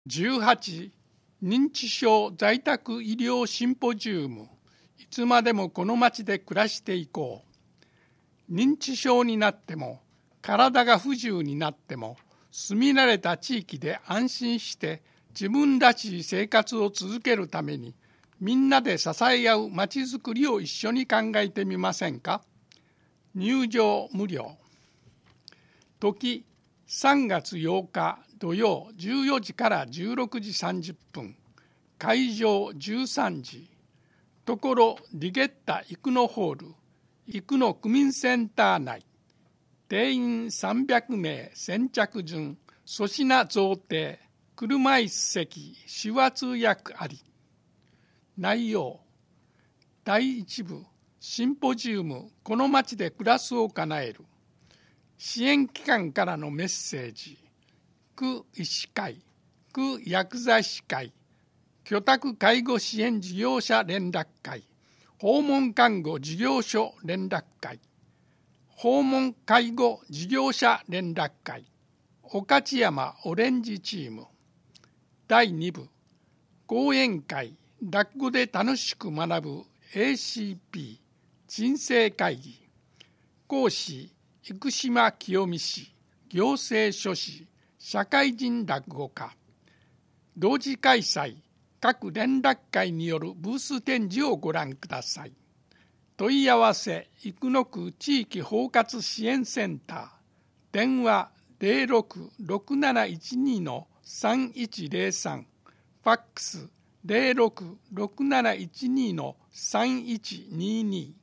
18認知症在宅医療シンポジウム。いつまでもこの町で暮らしていこう。認知症になっても体が不自由になっても住み慣れた地域で安心して自分らしい生活を続けるためにみんなで支え合う町づくりを一緒に考えてみませんか。入場無料。時3月8日土曜14時から16時30分。会場13時。ところリゲッタ生野ホール生野区民センター内。定員300名先着順。粗品贈呈。車椅子席手話通訳あり。内容。第1部シンポジウムこの町で暮らすを叶える。支援機関からのメッセージ。区医師会、区薬剤師会、居宅介護支援事業者連絡会、訪問看護事業所連絡会、訪問介護事業者連絡会、御徒山オレンジチーム。第2部講演会落語で楽しく学ぶ ACP 人生会議。講師生島清美氏、行政書士、社会人落語家。同時開催各連絡会によるブース展示をご覧ください。問い合わせ生野区地域包括支援センター。電話 066712-3103。ファックス 066712-3122。